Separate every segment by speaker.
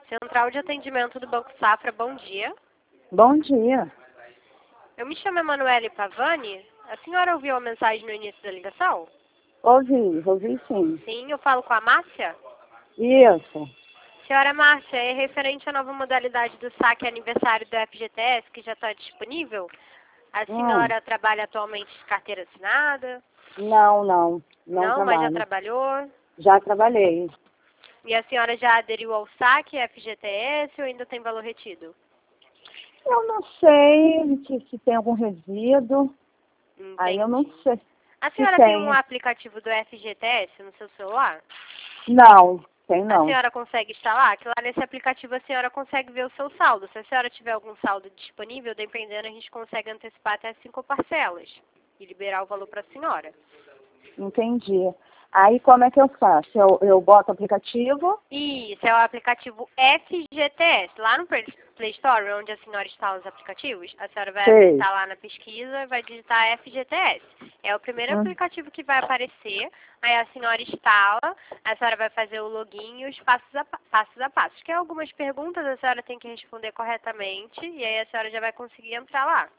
Speaker 1: Central de Atendimento do Banco Safra, bom dia.
Speaker 2: Bom dia.
Speaker 1: Eu me chamo Emanuele Pavani. A senhora ouviu a mensagem no início da ligação?
Speaker 2: Ouvi sim.
Speaker 1: Sim, eu falo com a Márcia?
Speaker 2: Isso.
Speaker 1: Senhora Márcia, é referente à nova modalidade do saque aniversário do FGTS, que já está disponível? A senhora trabalha atualmente de carteira assinada?
Speaker 2: Não
Speaker 1: Não, mas já
Speaker 2: trabalho.
Speaker 1: trabalhou?
Speaker 2: Já trabalhei.
Speaker 1: E a senhora já aderiu ao saque FGTS ou ainda tem valor retido?
Speaker 2: Eu não sei se tem algum resíduo.
Speaker 1: Entendi.
Speaker 2: Aí eu não sei.
Speaker 1: A
Speaker 2: Se
Speaker 1: senhora tem um aplicativo do FGTS no seu celular?
Speaker 2: Não, tem
Speaker 1: A
Speaker 2: não.
Speaker 1: senhora consegue instalar? Que lá nesse aplicativo a senhora consegue ver o seu saldo. Se a senhora tiver algum saldo disponível, dependendo, a gente consegue antecipar até 5 parcelas e liberar o valor para a senhora.
Speaker 2: Entendi. Aí como é que eu faço? Eu boto o aplicativo?
Speaker 1: Isso, é o aplicativo FGTS. Lá no Play Store, onde a senhora instala os aplicativos, a senhora vai apertar lá na pesquisa e vai digitar FGTS. É o primeiro aplicativo que vai aparecer, aí a senhora instala, a senhora vai fazer o login e os passos a passos. Que é algumas perguntas, a senhora tem que responder corretamente e aí a senhora já vai conseguir entrar lá.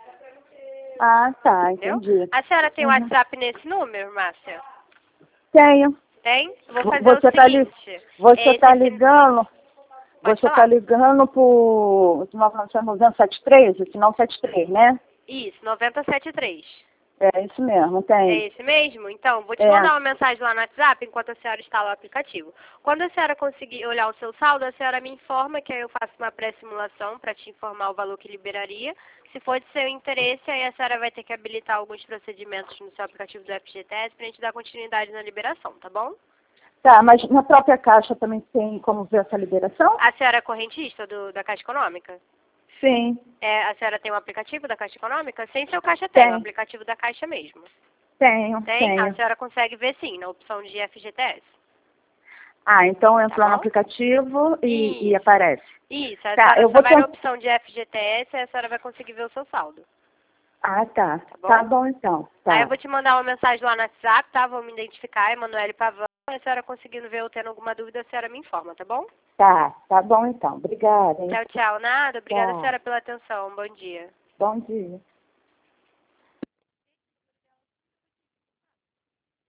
Speaker 2: Ah, tá,
Speaker 1: Entendeu?
Speaker 2: entendi.
Speaker 1: A senhora tem o WhatsApp nesse número, Márcia?
Speaker 2: Tenho.
Speaker 1: Tem? Eu vou fazer
Speaker 2: Você
Speaker 1: o seguinte.
Speaker 2: Você tá ligando?
Speaker 1: Pode
Speaker 2: Você
Speaker 1: falar.
Speaker 2: tá ligando por 973, o final 73, né?
Speaker 1: Isso, 973.
Speaker 2: É isso mesmo,
Speaker 1: É
Speaker 2: tem.
Speaker 1: esse mesmo? Então, vou te mandar uma mensagem lá no WhatsApp enquanto a senhora instala o aplicativo. Quando a senhora conseguir olhar o seu saldo, a senhora me informa que aí eu faço uma pré-simulação para te informar o valor que liberaria. Se for de seu interesse, aí a senhora vai ter que habilitar alguns procedimentos no seu aplicativo do FGTS para a gente dar continuidade na liberação, tá bom?
Speaker 2: Tá, mas na própria Caixa também tem como ver essa liberação?
Speaker 1: A senhora é correntista da Caixa Econômica?
Speaker 2: Sim.
Speaker 1: A senhora tem um aplicativo da Caixa Econômica? Sem seu Caixa tem, o aplicativo da Caixa mesmo.
Speaker 2: Tenho.
Speaker 1: A senhora consegue ver sim, na opção de FGTS.
Speaker 2: Ah, então eu entro
Speaker 1: Tá
Speaker 2: lá no
Speaker 1: bom?
Speaker 2: aplicativo e aparece.
Speaker 1: Isso, a
Speaker 2: Tá,
Speaker 1: senhora
Speaker 2: eu
Speaker 1: só
Speaker 2: vou
Speaker 1: vai na opção de FGTS e a senhora vai conseguir ver o seu saldo.
Speaker 2: Ah, tá.
Speaker 1: Bom?
Speaker 2: Tá bom então. Tá.
Speaker 1: Aí eu vou te mandar uma mensagem lá no WhatsApp, tá? Vou me identificar, Emanuele Pavão. Se a senhora conseguindo ver ou tendo alguma dúvida, a senhora me informa, tá bom?
Speaker 2: Tá bom então. Obrigada, hein?
Speaker 1: Tchau, tchau. Nada. Obrigada,
Speaker 2: Tchau.
Speaker 1: senhora, pela atenção. Bom dia.
Speaker 2: Bom dia.